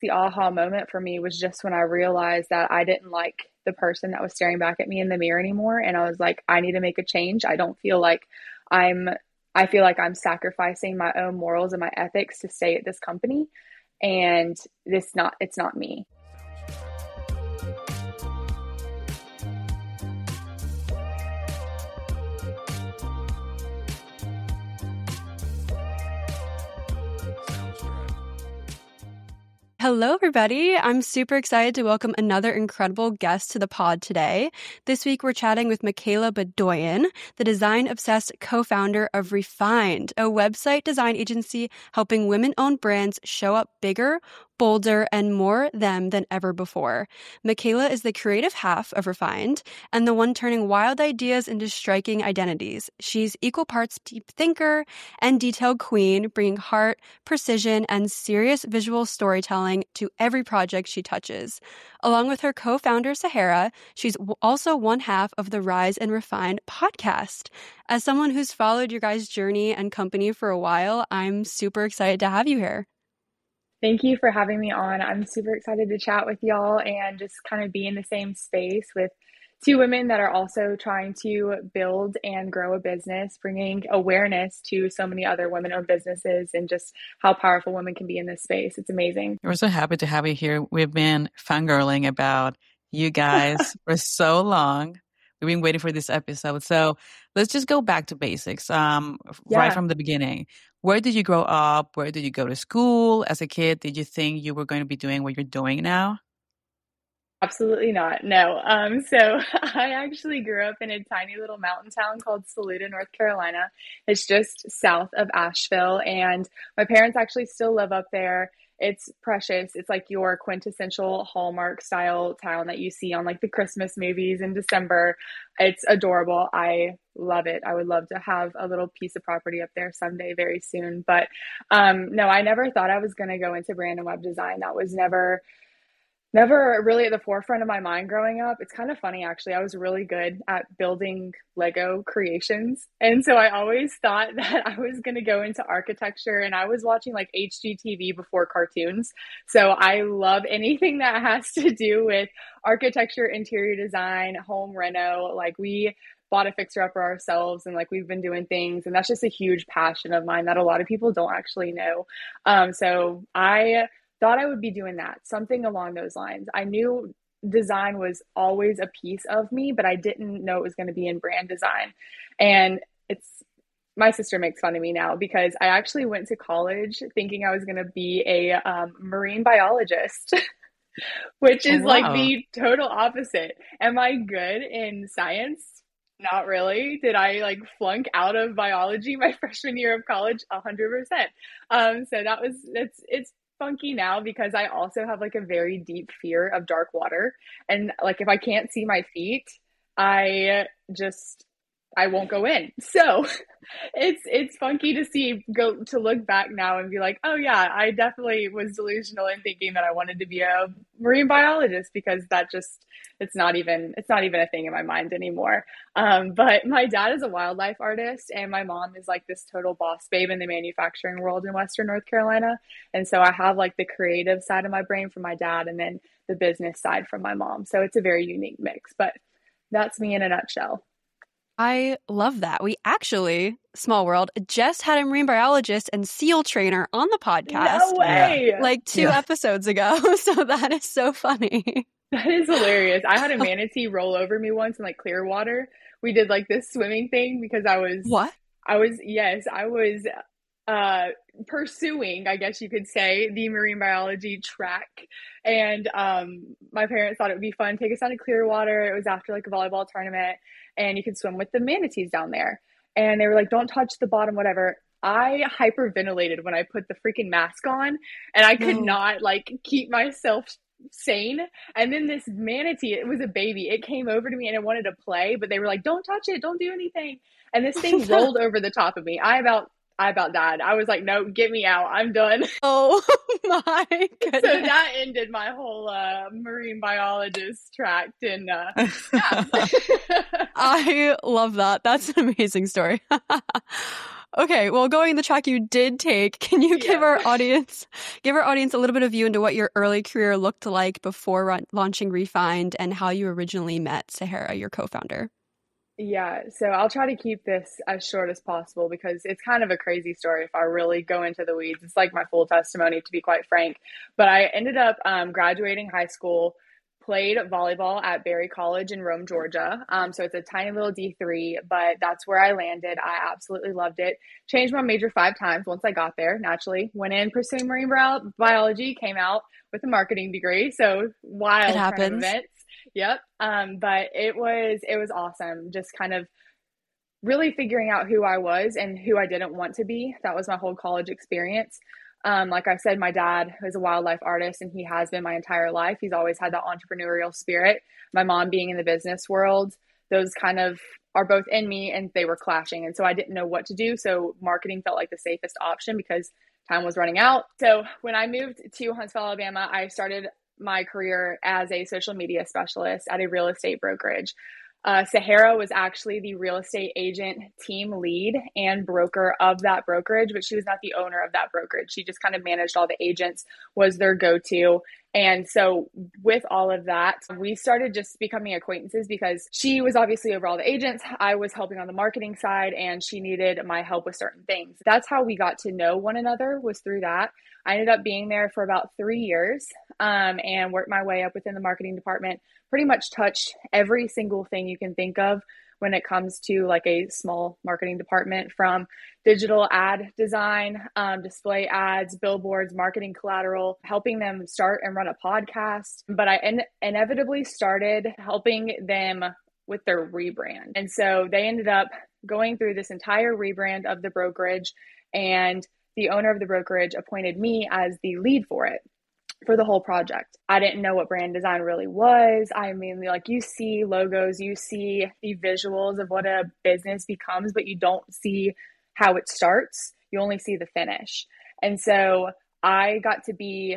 the aha moment for me was just when I realized that I didn't like the person that was staring back at me in the mirror anymore. And I was like, I need to make a change. I don't feel like I'm, I feel like I'm sacrificing my own morals and my ethics to stay at this company. And it's not me. Hello, everybody. I'm super excited to welcome another incredible guest to the pod today. This week, we're chatting with Michaela Bedoyan, the design-obsessed co-founder of Refined, a website design agency helping women-owned brands show up bigger, bolder, and more them than ever before. Michaela is the creative half of Refined and the one turning wild ideas into striking identities. She's equal parts deep thinker and detailed queen, bringing heart, precision, and serious visual storytelling to every project she touches. Along with her co-founder, Sahara, she's also one half of the Rise and Refine podcast. As someone who's followed your guys' journey and company for a while, I'm super excited to have you here. Thank you for having me on. I'm super excited to chat with y'all and just kind of be in the same space with two women that are also trying to build and grow a business, bringing awareness to so many other women-owned businesses and just how powerful women can be in this space. It's amazing. We're so happy to have you here. We've been fangirling about you guys for so long. We've been waiting for this episode. So let's just go back to basics. Right from the beginning. Where did you grow up? Where did you go to school? As a kid, did you think you were going to be doing what you're doing now? Absolutely not. No. So I actually grew up in a tiny little mountain town called Saluda, North Carolina. It's just south of Asheville, and my parents actually still live up there. It's precious. It's like your quintessential Hallmark style town that you see on like the Christmas movies in December. It's adorable. I love it. I would love to have a little piece of property up there someday very soon. But no, I never thought I was going to go into brand and web design. That was never really at the forefront of my mind growing up. It's kind of funny, actually. I was really good at building Lego creations. And so I always thought that I was going to go into architecture, and I was watching like HGTV before cartoons. So I love anything that has to do with architecture, interior design, home reno. Like we bought a fixer upper ourselves, and like we've been doing things, and that's just a huge passion of mine that a lot of people don't actually know. So I thought I would be doing that, something along those lines. I knew design was always a piece of me, but I didn't know it was going to be in brand design. And my sister makes fun of me now because I actually went to college thinking I was going to be a marine biologist, which is like the total opposite. Am I good in science? Not really. Did I like flunk out of biology my freshman year of college? 100%. So it's funky now because I also have like a very deep fear of dark water. And like if I can't see my feet, I won't go in. So it's funky to look back now and be like, oh yeah, I definitely was delusional in thinking that I wanted to be a marine biologist, because it's not even a thing in my mind anymore. But my dad is a wildlife artist, and my mom is like this total boss babe in the manufacturing world in Western North Carolina. And so I have like the creative side of my brain from my dad, and then the business side from my mom. So it's a very unique mix, but that's me in a nutshell. I love that. We actually, small world, just had a marine biologist and SEAL trainer on the podcast. No way! Like 2 episodes ago. So that is so funny. That is hilarious. I had a manatee roll over me once in like Clearwater. We did like this swimming thing because I was pursuing, I guess you could say, the marine biology track. And my parents thought it would be fun. Take us down to Clearwater. It was after like a volleyball tournament, and you could swim with the manatees down there. And they were like, don't touch the bottom, whatever. I hyperventilated when I put the freaking mask on, and I could not like keep myself sane. And then this manatee, it was a baby, it came over to me and it wanted to play, but they were like, don't touch it, don't do anything. And this thing rolled over the top of me. I about died. I was like, no, get me out. I'm done. Oh my goodness. So that ended my whole marine biologist track. And I love that. That's an amazing story. Okay, well, going the track you did take, can you give our audience a little bit of view into what your early career looked like before launching Refined and how you originally met Sahara, your co-founder? Yeah, so I'll try to keep this as short as possible because it's kind of a crazy story if I really go into the weeds. It's like my full testimony, to be quite frank. But I ended up graduating high school, played volleyball at Berry College in Rome, Georgia. So it's a tiny little D3, but that's where I landed. I absolutely loved it. Changed my major 5 times once I got there, naturally. Went in pursuing marine biology, came out with a marketing degree. So wild turn of events. Yep. But it was awesome. Just kind of really figuring out who I was and who I didn't want to be. That was my whole college experience. Like I said, my dad is a wildlife artist and he has been my entire life. He's always had that entrepreneurial spirit. My mom being in the business world, those kind of are both in me and they were clashing. And so I didn't know what to do. So marketing felt like the safest option because time was running out. So when I moved to Huntsville, Alabama, I started my career as a social media specialist at a real estate brokerage. Sahara was actually the real estate agent team lead and broker of that brokerage, but she was not the owner of that brokerage. She just kind of managed all the agents, was their go-to. And so with all of that, we started just becoming acquaintances because she was obviously over all the agents. I was helping on the marketing side and she needed my help with certain things. That's how we got to know one another, was through that. I ended up being there for about 3 years and worked my way up within the marketing department, pretty much touched every single thing you can think of when it comes to like a small marketing department, from digital ad design, display ads, billboards, marketing collateral, helping them start and run a podcast. But I inevitably started helping them with their rebrand. And so they ended up going through this entire rebrand of the brokerage, and the owner of the brokerage appointed me as the lead for it, for the whole project. I didn't know what brand design really was. I mean, like, you see logos, you see the visuals of what a business becomes, but you don't see how it starts. You only see the finish. And so I got to be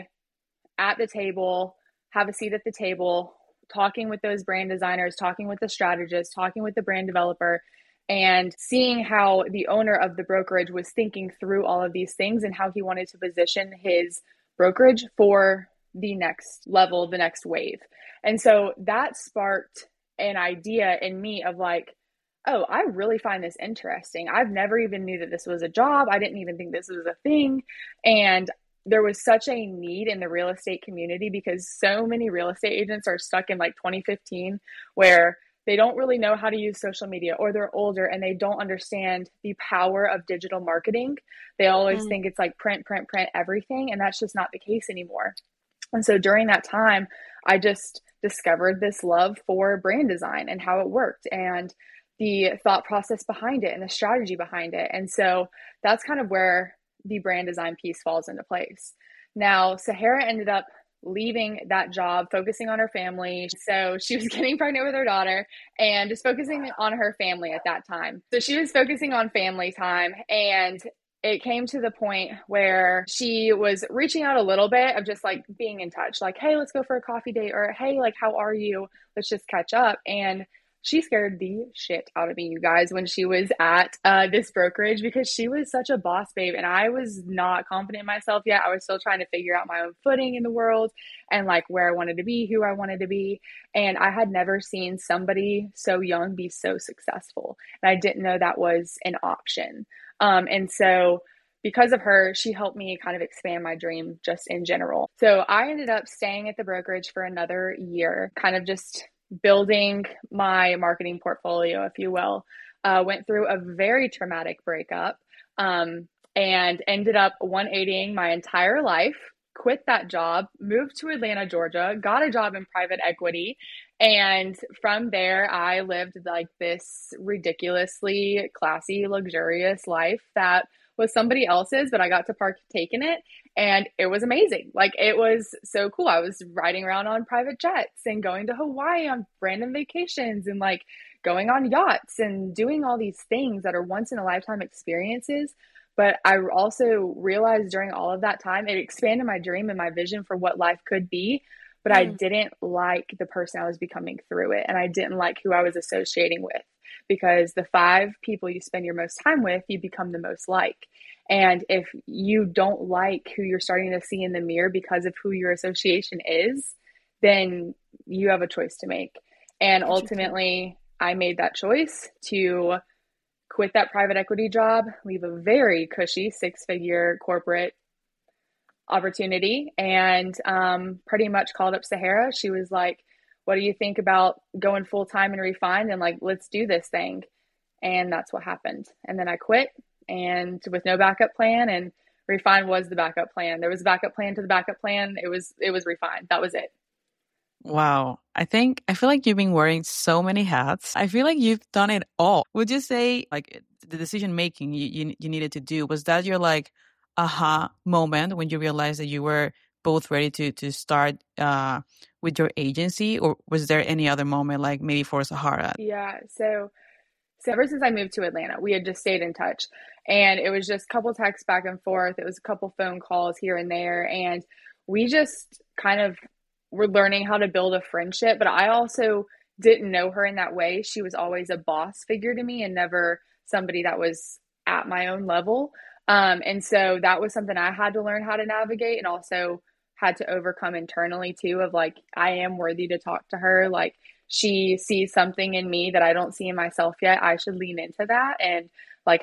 at the table, have a seat at the table, talking with those brand designers, talking with the strategist, talking with the brand developer, and seeing how the owner of the brokerage was thinking through all of these things and how he wanted to position his brokerage for the next level, the next wave. And so that sparked an idea in me of like, oh, I really find this interesting. I've never even knew that this was a job. I didn't even think this was a thing. And there was such a need in the real estate community because so many real estate agents are stuck in like 2015 where they don't really know how to use social media, or they're older and they don't understand the power of digital marketing. They always think it's like print everything. And that's just not the case anymore. And so during that time, I just discovered this love for brand design and how it worked and the thought process behind it and the strategy behind it. And so that's kind of where the brand design piece falls into place. Now, Sahara ended up leaving that job, focusing on her family. So she was getting pregnant with her daughter and just focusing on her family at that time. So she was focusing on family time, and it came to the point where she was reaching out a little bit of just like being in touch, like, hey, let's go for a coffee date, or hey, like, how are you? Let's just catch up. And she scared the shit out of me, you guys, when she was at this brokerage, because she was such a boss babe and I was not confident in myself yet. I was still trying to figure out my own footing in the world and like where I wanted to be, who I wanted to be. And I had never seen somebody so young be so successful. And I didn't know that was an option. And so because of her, she helped me kind of expand my dream just in general. So I ended up staying at the brokerage for another year, kind of just building my marketing portfolio, if you will. Went through a very traumatic breakup and ended up 180ing my entire life, quit that job, moved to Atlanta, Georgia, got a job in private equity. And from there, I lived like this ridiculously classy, luxurious life that was somebody else's, but I got to partake in it. And it was amazing. Like, it was so cool. I was riding around on private jets and going to Hawaii on random vacations and like going on yachts and doing all these things that are once in a lifetime experiences. But I also realized during all of that time, it expanded my dream and my vision for what life could be. But I didn't like the person I was becoming through it. And I didn't like who I was associating with. because the 5 people you spend your most time with, you become the most like. And if you don't like who you're starting to see in the mirror because of who your association is, then you have a choice to make. And ultimately, I made that choice to quit that private equity job, leave a very cushy 6-figure corporate opportunity, and pretty much called up Sahara. She was like, what do you think about going full time and Refined, and like, let's do this thing. And that's what happened. And then I quit, and with no backup plan, and Refined was the backup plan. There was a backup plan to the backup plan. It was Refined. That was it. Wow. I feel like you've been wearing so many hats. I feel like you've done it all. Would you say like the decision making you needed to do, was that your like aha moment when you realized that you were both ready to start with your agency, or was there any other moment like maybe for Sahara? Yeah. So ever since I moved to Atlanta, we had just stayed in touch, and it was just a couple texts back and forth. It was a couple phone calls here and there. And we just kind of were learning how to build a friendship. But I also didn't know her in that way. She was always a boss figure to me and never somebody that was at my own level. And so that was something I had to learn how to navigate, and also had to overcome internally too, of like, I am worthy to talk to her. Like, she sees something in me that I don't see in myself yet. I should lean into that. And like,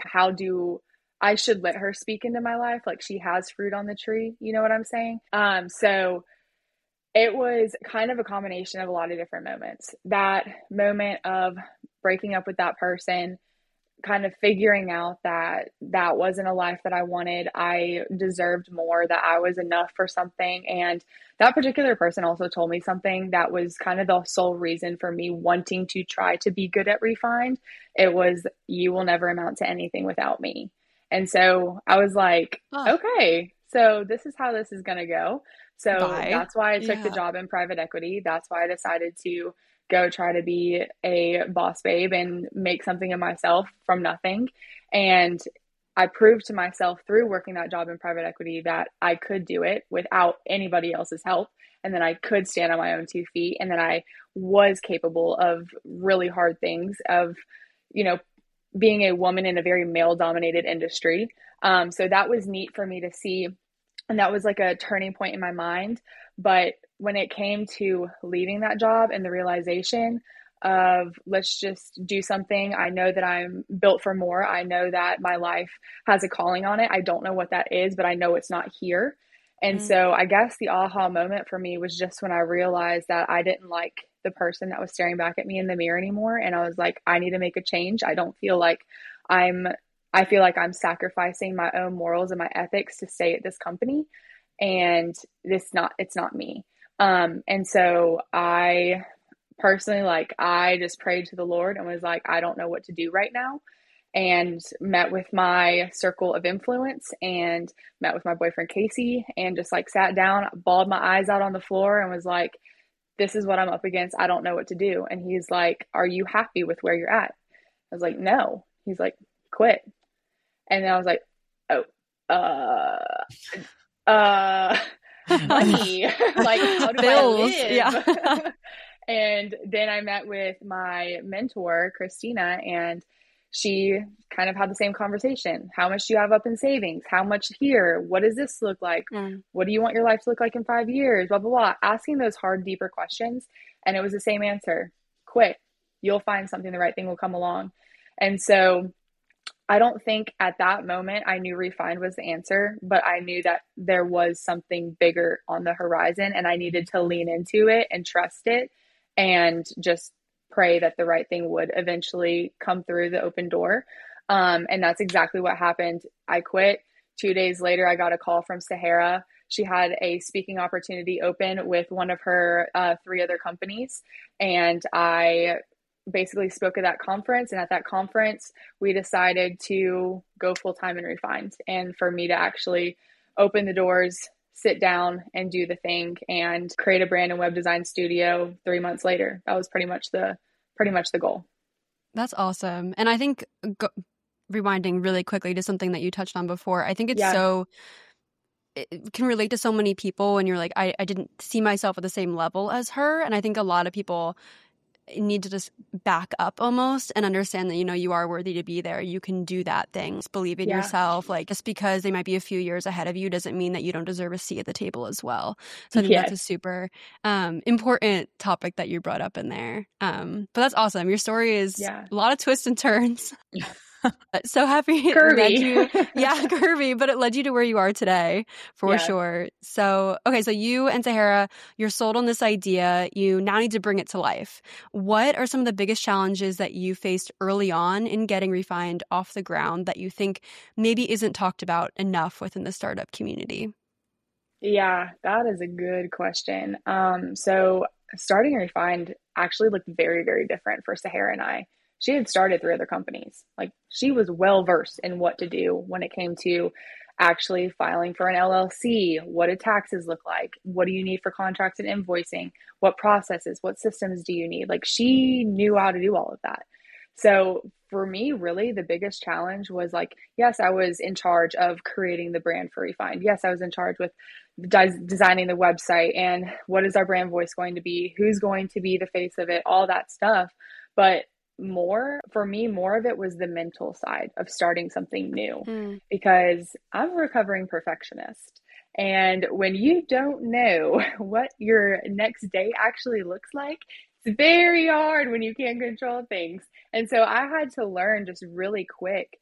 I should let her speak into my life. Like, she has fruit on the tree. You know what I'm saying? So it was kind of a combination of a lot of different moments. That moment of breaking up with that person, kind of figuring out that that wasn't a life that I wanted. I deserved more, that I was enough for something. And that particular person also told me something that was kind of the sole reason for me wanting to try to be good at Refined. It was, you will never amount to anything without me. And so I was like, okay, so this is how this is going to go. So that's why I took the job in private equity. That's why I decided to go try to be a boss babe and make something of myself from nothing. And I proved to myself through working that job in private equity that I could do it without anybody else's help. And then I could stand on my own 2 feet. And then I was capable of really hard things, of, you know, being a woman in a very male dominated industry. So that was neat for me to see. And that was like a turning point in my mind. But when it came to leaving that job and the realization of, let's just do something, I know that I'm built for more. I know that my life has a calling on it. I don't know what that is, but I know it's not here. And so I guess the aha moment for me was just when I realized that I didn't like the person that was staring back at me in the mirror anymore. And I was like, I need to make a change. I don't feel like I feel like I'm sacrificing my own morals and my ethics to stay at this company. And it's not me. And so I personally, like, I just prayed to the Lord and was like, I don't know what to do right now. And met with my circle of influence and met with my boyfriend, Casey, and just like sat down, bawled my eyes out on the floor and was like, this is what I'm up against. I don't know what to do. And he's like, are you happy with where you're at? I was like, no. He's like, quit. And then I was like, oh, money, like, how do Bills. I live? Yeah. And then I met with my mentor, Christina, and she kind of had the same conversation. How much do you have up in savings? How much here? What does this look like? What do you want your life to look like in 5 years? Blah, blah, blah. Asking those hard, deeper questions. And it was the same answer. Quit. You'll find something. The right thing will come along. And so I don't think at that moment I knew Refined was the answer, but I knew that there was something bigger on the horizon, and I needed to lean into it and trust it and just pray that the right thing would eventually come through the open door. And that's exactly what happened. I quit. 2 days later, I got a call from Sahara. She had a speaking opportunity open with one of her 3 other companies. And I basically spoke at that conference. And at that conference, we decided to go full-time and Refined. And for me to actually open the doors, sit down and do the thing and create a brand and web design studio 3 months later. That was pretty much the goal. That's awesome. And I think rewinding really quickly to something that you touched on before, I think it's it can relate to so many people, and you're like, I didn't see myself at the same level as her. And I think a lot of people need to just back up almost and understand that, you are worthy to be there. You can do that thing. Just believe in yourself. Like, just because they might be a few years ahead of you doesn't mean that you don't deserve a seat at the table as well. So I think that's a super important topic that you brought up in there. But that's awesome. Your story is a lot of twists and turns. So happy curvy. Led you, curvy, but it led you to where you are today for sure. So, okay, so you and Sahara, you're sold on this idea. You now need to bring it to life. What are some of the biggest challenges that you faced early on in getting Refined off the ground that you think maybe isn't talked about enough within the startup community? Yeah, that is a good question. So starting Refined actually looked very, very different for Sahara and I. She had started 3 other companies. Like, she was well versed in what to do when it came to actually filing for an LLC. What do taxes look like? What do you need for contracts and invoicing? What processes, what systems do you need? Like, she knew how to do all of that. So for me, really, the biggest challenge was like, yes, I was in charge of creating the brand for Refined. Yes, I was in charge with designing the website and what is our brand voice going to be? Who's going to be the face of it? All that stuff. But more of it was the mental side of starting something new, because I'm a recovering perfectionist. And when you don't know what your next day actually looks like, it's very hard when you can't control things. And so I had to learn just really quick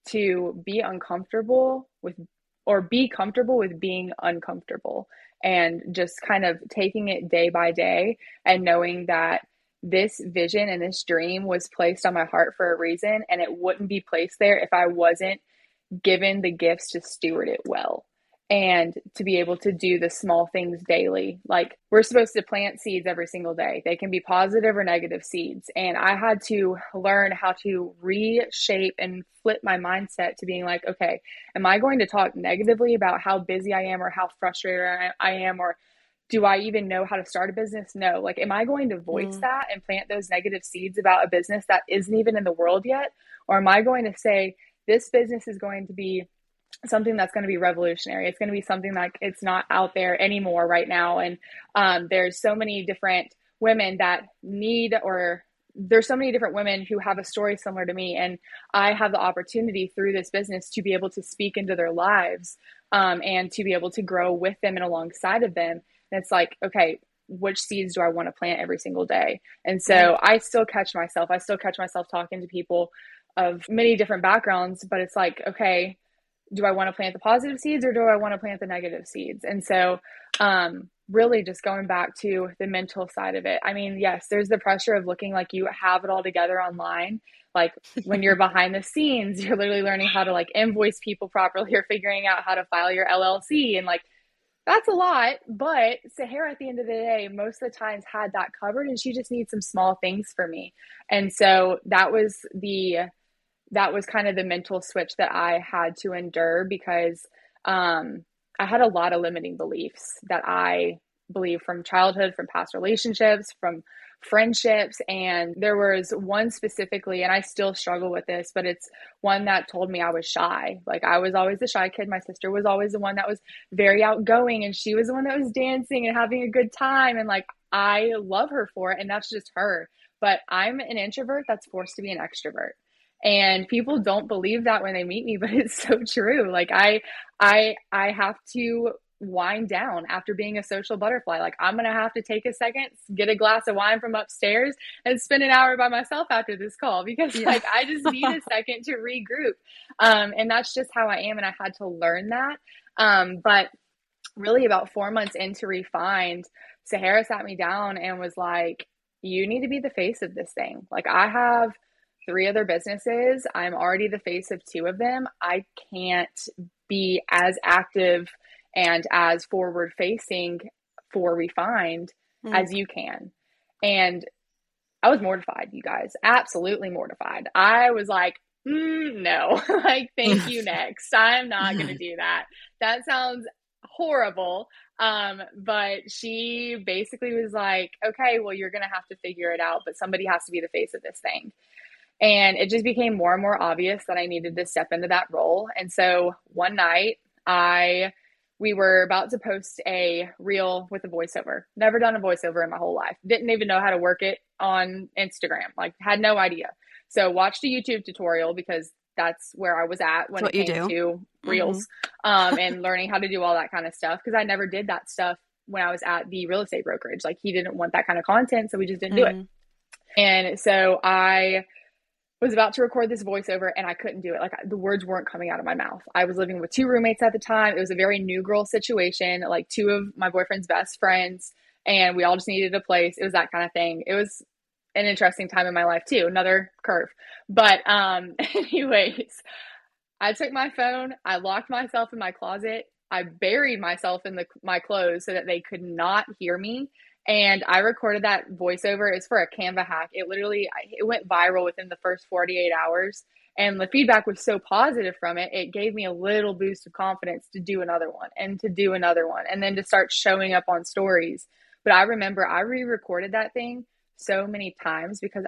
to be uncomfortable with, or be comfortable with being uncomfortable, and just kind of taking it day by day and knowing that this vision and this dream was placed on my heart for a reason, and it wouldn't be placed there if I wasn't given the gifts to steward it well and to be able to do the small things daily. Like, we're supposed to plant seeds every single day. They can be positive or negative seeds. And I had to learn how to reshape and flip my mindset to being like, okay, am I going to talk negatively about how busy I am or how frustrated I am, or do I even know how to start a business? No. Like, am I going to voice that and plant those negative seeds about a business that isn't even in the world yet? Or am I going to say, this business is going to be something that's going to be revolutionary. It's going to be something like it's not out there anymore right now. And there's so many different women that need, or there's so many different women who have a story similar to me. And I have the opportunity through this business to be able to speak into their lives and to be able to grow with them and alongside of them. And it's like, okay, which seeds do I want to plant every single day? And so I still catch myself talking to people of many different backgrounds, but it's like, okay, do I want to plant the positive seeds or do I want to plant the negative seeds? And so really just going back to the mental side of it. I mean, yes, there's the pressure of looking like you have it all together online. Like, when you're behind the scenes, you're literally learning how to like invoice people properly, or figuring out how to file your LLC. And like, that's a lot, but Sahara at the end of the day, most of the times had that covered, and she just needs some small things for me. And so that was kind of the mental switch that I had to endure, because I had a lot of limiting beliefs that I believe from childhood, from past relationships, from friendships. And there was one specifically, and I still struggle with this, but it's one that told me I was shy. Like, I was always the shy kid. My sister was always the one that was very outgoing, and she was the one that was dancing and having a good time. And like, I love her for it, and that's just her. But I'm an introvert that's forced to be an extrovert. And people don't believe that when they meet me, but it's so true. Like, I have to wind down after being a social butterfly. Like, I'm going to have to take a second, get a glass of wine from upstairs, and spend an hour by myself after this call, because like, I just need a second to regroup. And that's just how I am. And I had to learn that. But really about 4 months into Refined, Sahara sat me down and was like, you need to be the face of this thing. Like, I have 3 other businesses. I'm already the face of 2 of them. I can't be as active and as forward facing for Refined as you can. And I was mortified, you guys, absolutely mortified. I was like, no, like, thank you, next. I'm not going to do that. That sounds horrible. But she basically was like, okay, well, you're going to have to figure it out, but somebody has to be the face of this thing. And it just became more and more obvious that I needed to step into that role. And so one night I we were about to post a reel with a voiceover. Never done a voiceover in my whole life. Didn't even know how to work it on Instagram. Like, had no idea. So watched a YouTube tutorial because that's where I was at when it came to reels, and learning how to do all that kind of stuff. Because I never did that stuff when I was at the real estate brokerage. Like, he didn't want that kind of content, so we just didn't do it. And so I was about to record this voiceover and I couldn't do it. Like, the words weren't coming out of my mouth. I was living with 2 roommates at the time. It was a very new girl situation, like 2 of my boyfriend's best friends, and we all just needed a place. It was that kind of thing. It was an interesting time in my life too, another curve. But anyways, I took my phone, I locked myself in my closet, I buried myself in my clothes so that they could not hear me. And I recorded that voiceover. It's for a Canva hack. It went viral within the first 48 hours. And the feedback was so positive from it. It gave me a little boost of confidence to do another one and to do another one and then to start showing up on stories. But I remember I re-recorded that thing so many times because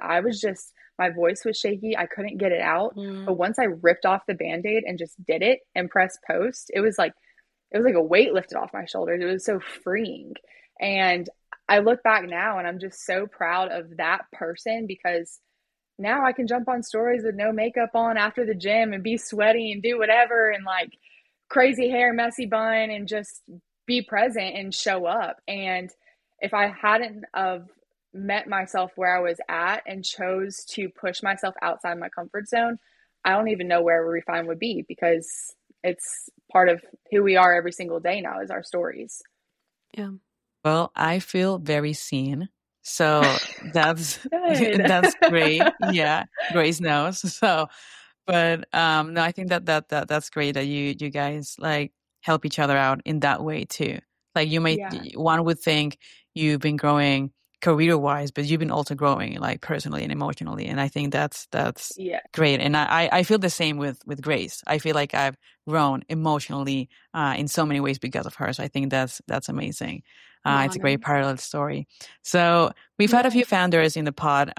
my voice was shaky. I couldn't get it out. But once I ripped off the Band-Aid and just did it and pressed post, it was like a weight lifted off my shoulders. It was so freeing. And I look back now and I'm just so proud of that person because now I can jump on stories with no makeup on after the gym and be sweaty and do whatever and like crazy hair, messy bun, and just be present and show up. And if I hadn't of met myself where I was at and chose to push myself outside my comfort zone, I don't even know where Refine would be because it's part of who we are every single day now is our stories. Yeah. Well, I feel very seen. So that's that's great. Yeah, Grace knows. So, but no, I think that's great that you guys like help each other out in that way too. Like one would think you've been growing career-wise, but you've been also growing like personally and emotionally, and I think that's great. And I feel the same with Grace. I feel like I've grown emotionally in so many ways because of her. So I think that's amazing. It's a great parallel story. So we've had a few founders in the pod.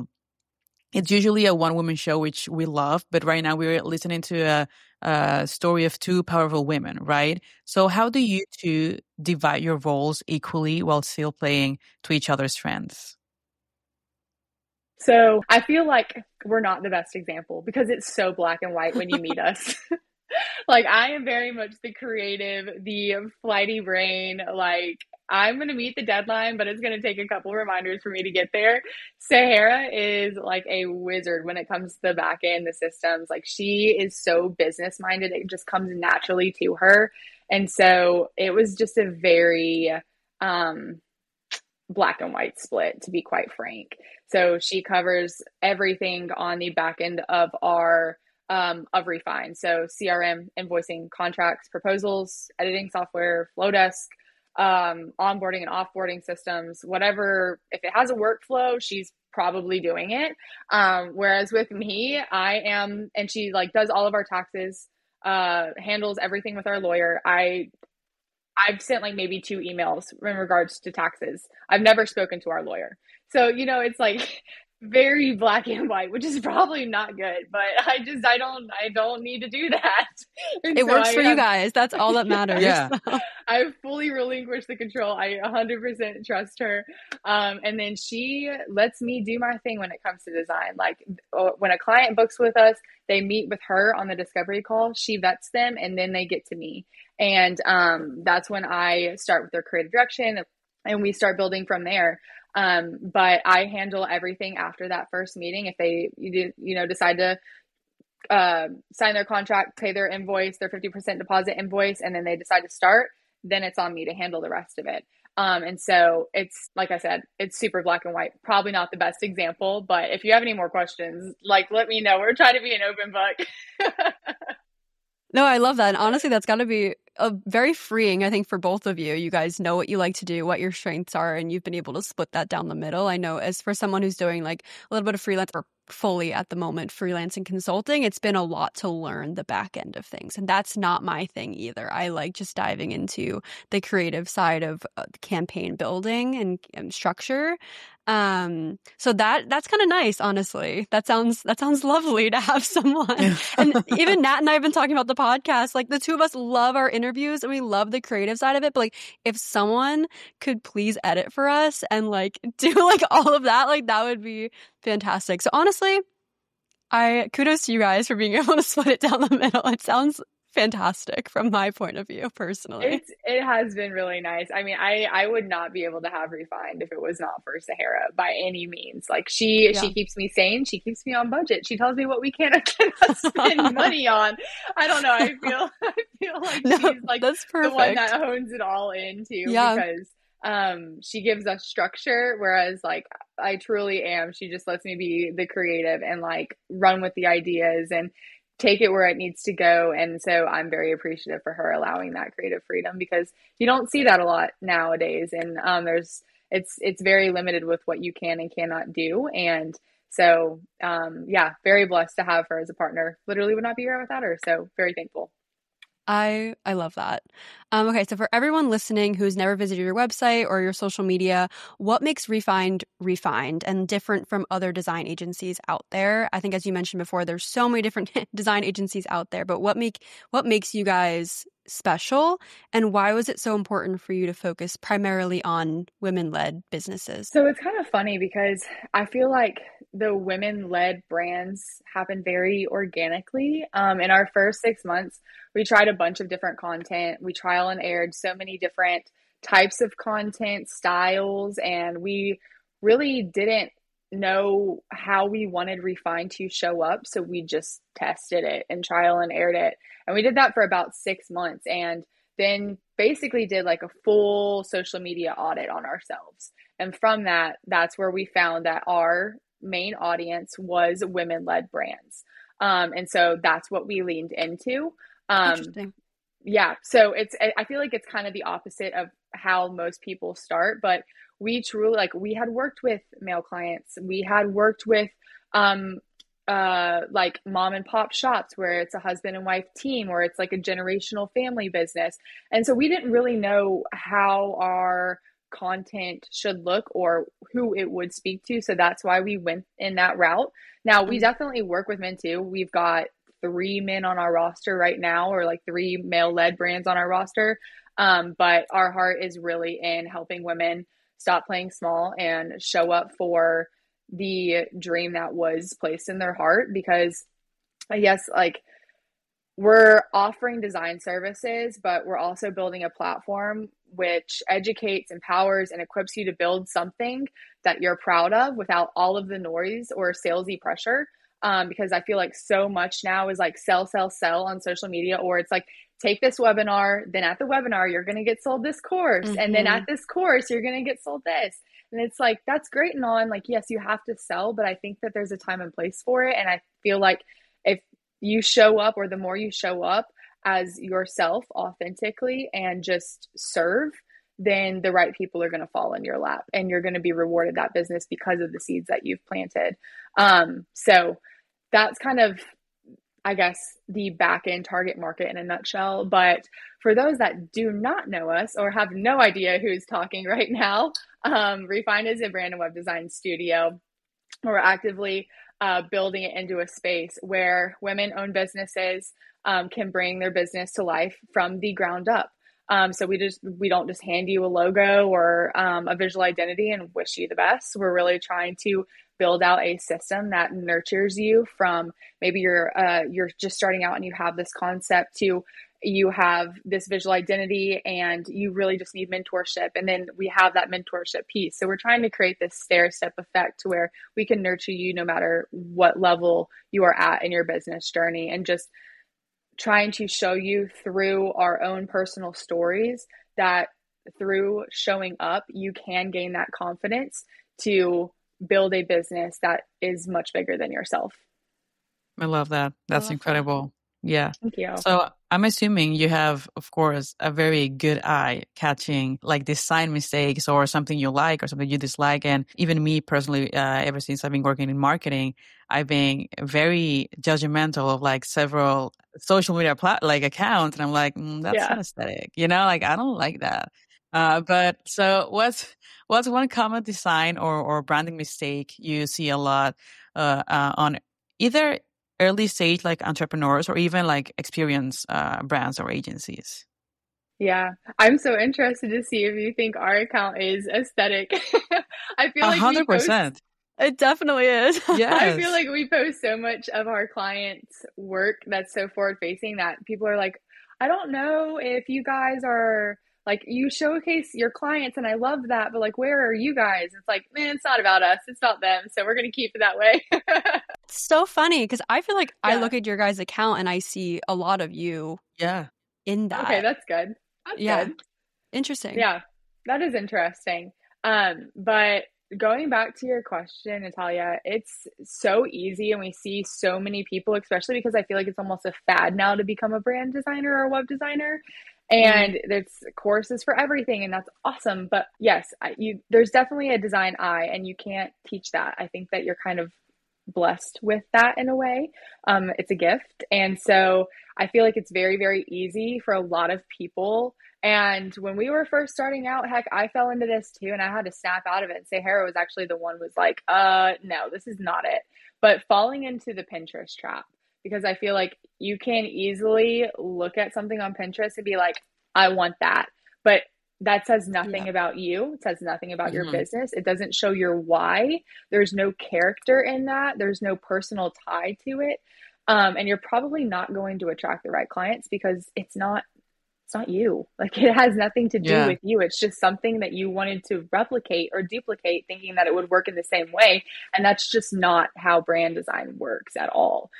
It's usually a one-woman show, which we love, but right now we're listening to a story of 2 powerful women, right? So how do you 2 divide your roles equally while still playing to each other's strengths? So I feel like we're not the best example because it's so black and white when you meet us. Like, I am very much the creative, the flighty brain. Like, I'm going to meet the deadline, but it's going to take a couple reminders for me to get there. Sahara is like a wizard when it comes to the back end, the systems. Like, she is so business minded. It just comes naturally to her. And so it was just a very black and white split, to be quite frank. So she covers everything on the back end of our of Refine. So CRM, invoicing, contracts, proposals, editing software, Flowdesk, onboarding and offboarding systems, whatever. If it has a workflow, she's probably doing it. Whereas with me, I am, and she like does all of our taxes, handles everything with our lawyer. I've sent like maybe 2 emails in regards to taxes. I've never spoken to our lawyer. So, it's like very black and white, which is probably not good, but I don't need to do that. It works for you guys. That's all that matters. Yeah. I fully relinquished the control. I 100% trust her. And then she lets me do my thing when it comes to design. Like, when a client books with us, they meet with her on the discovery call. She vets them and then they get to me. And that's when I start with their creative direction and we start building from there. But I handle everything after that first meeting. If they, decide to sign their contract, pay their invoice, their 50% deposit invoice, and then they decide to start, then it's on me to handle the rest of it. And so it's, like I said, it's super black and white. Probably not the best example, but if you have any more questions, let me know. We're trying to be an open book. No, I love that. And honestly, that's got to be very freeing, I think, for both of you. You guys know what you like to do, what your strengths are, and you've been able to split that down the middle. I know as for someone who's doing like a little bit of freelance or fully at the moment freelancing consulting, it's been a lot to learn the back end of things. And that's not my thing either. I like just diving into the creative side of campaign building and structure. So that's kind of nice, honestly. That sounds lovely to have someone. And even Nat and I have been talking about the podcast. Like the two of us love our interviews and we love the creative side of it. But like if someone could please edit for us and like do like all of that, like that would be fantastic. So honestly, I kudos to you guys for being able to split it down the middle. It sounds fantastic from my point of view, personally. It has been really nice. I mean, I would not be able to have Refined if it was not for Sahara by any means. Like she keeps me sane. She keeps me on budget. She tells me what we can or cannot spend money on. I don't know. I feel like she's like that's perfect. The one that hones it all in too, because she gives us structure, whereas like I truly am. She just lets me be the creative and like run with the ideas and take it where it needs to go. And so I'm very appreciative for her allowing that creative freedom, because you don't see that a lot nowadays. And it's very limited with what you can and cannot do. And so very blessed to have her as a partner. Literally would not be here without her. So very thankful. I love that. Okay, so for everyone listening who's never visited your website or your social media, what makes Refined and different from other design agencies out there? I think, as you mentioned before, there's so many different design agencies out there, but what makes you guys special, and why was it so important for you to focus primarily on women-led businesses? So it's kind of funny because I feel like the women-led brands happen very organically. In our first 6 months, we tried a bunch of different content. We trial and aired so many different types of content, styles, and we really didn't know how we wanted Refined to show up. So we just tested it and trial and aired it. And we did that for about 6 months, and then basically did like a full social media audit on ourselves. And from that, that's where we found that our main audience was women-led brands. And so that's what we leaned into. Interesting. Yeah. So I feel like it's kind of the opposite of how most people start, but we truly, like, we had worked with male clients. We had worked with, like mom and pop shops where it's a husband and wife team, or it's like a generational family business. And so we didn't really know how our content should look or who it would speak to. So that's why we went in that route. Now we definitely work with men too. We've got 3 men on our roster right now, or like 3 male-led brands on our roster. But our heart is really in helping women stop playing small and show up for the dream that was placed in their heart. Because I guess like we're offering design services, but we're also building a platform which educates, empowers, and equips you to build something that you're proud of without all of the noise or salesy pressure. Because I feel like so much now is like sell on social media, or it's like, take this webinar, then at the webinar, you're going to get sold this course. Mm-hmm. And then at this course, you're going to get sold this. And it's like, that's great and all. And like, yes, you have to sell, but I think that there's a time and place for it. And I feel like if you show up, or the more you show up as yourself authentically and just serve, then the right people are going to fall in your lap, and you're going to be rewarded that business because of the seeds that you've planted. So that's kind of, I guess, the back end target market in a nutshell. But for those that do not know us or have no idea who's talking right now, Refined is a brand and web design studio. We're actively building it into a space where women-owned businesses can bring their business to life from the ground up. So we don't just hand you a logo or a visual identity and wish you the best. We're really trying to build out a system that nurtures you from maybe you're just starting out and you have this concept to you have this visual identity and you really just need mentorship. And then we have that mentorship piece. So we're trying to create this stair step effect to where we can nurture you no matter what level you are at in your business journey, and just trying to show you through our own personal stories that through showing up, you can gain that confidence to build a business that is much bigger than yourself. I love that. That's incredible. That. Yeah. Thank you. So I'm assuming you have, of course, a very good eye catching like design mistakes or something you like or something you dislike. And even me personally, ever since I've been working in marketing, I've been very judgmental of like several social media accounts. And I'm like, that's not aesthetic, like I don't like that. But so what's one common design or branding mistake you see a lot on either early stage like entrepreneurs or even like experienced brands or agencies? Yeah, I'm so interested to see if you think our account is aesthetic. I feel A like we hundred post percent. It definitely is. I feel Yes. like we post so much of our clients' work that's so forward facing that people are like, I don't know if you guys are like, you showcase your clients and I love that, but like, where are you guys? It's like, man, it's not about us, it's about them. So we're going to keep it that way. It's so funny because I feel like I Yeah. look at your guys' account and I see a lot of you Yeah. in Okay, that. that's good. That's Yeah. good. Interesting. Yeah, that is interesting. But going back to your question, Natalia, it's so easy, and we see so many people, especially because I feel like it's almost a fad now to become a brand designer or a web designer. Mm, And there's courses for everything, and that's awesome. But yes, there's definitely a design eye, and you can't teach that. I think that you're kind of blessed with that in a way. It's a gift. And so I feel like it's very, very easy for a lot of people. And when we were first starting out, heck, I fell into this too. And I had to snap out of it. And Sahara was actually the one was like, no, this is not it. But falling into the Pinterest trap, because I feel like you can easily look at something on Pinterest and be like, I want that. But that says yeah. nothing about you. It says nothing about your Hmm. business. It doesn't show your why. There's no character in that. There's no personal tie to it. And you're probably not going to attract the right clients because it's not you. Like it has nothing to do Yeah. with you. It's just something that you wanted to replicate or duplicate thinking that it would work in the same way. And that's just not how brand design works at all.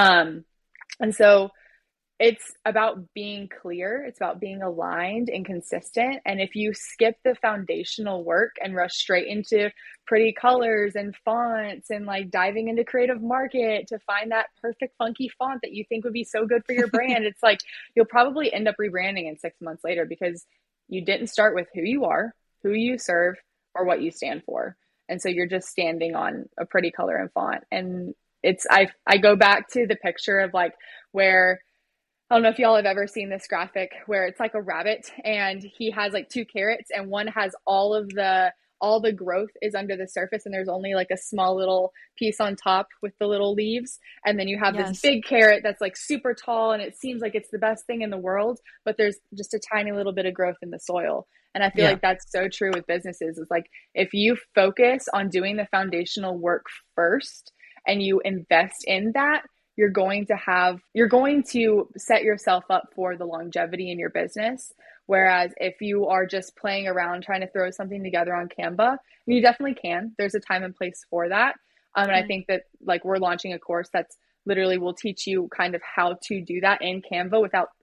And so it's about being clear, it's about being aligned and consistent. And if you skip the foundational work and rush straight into pretty colors and fonts and like diving into creative market to find that perfect funky font that you think would be so good for your brand, it's like you'll probably end up rebranding in 6 months later because you didn't start with who you are, who you serve, or what you stand for. And so you're just standing on a pretty color and font. And I go back to the picture of like where I don't know if y'all have ever seen this graphic where it's like a rabbit and he has like two carrots and one has all the growth is under the surface and there's only like a small little piece on top with the little leaves, and then you have this Yes. big carrot that's like super tall and it seems like it's the best thing in the world, but there's just a tiny little bit of growth in the soil. And I feel Yeah. like that's so true with businesses. It's like if you focus on doing the foundational work first and you invest in that, you're going to set yourself up for the longevity in your business. Whereas if you are just playing around trying to throw something together on Canva, you definitely can. There's a time and place for that. And I Mm, think that like we're launching a course that's literally will teach you kind of how to do that in Canva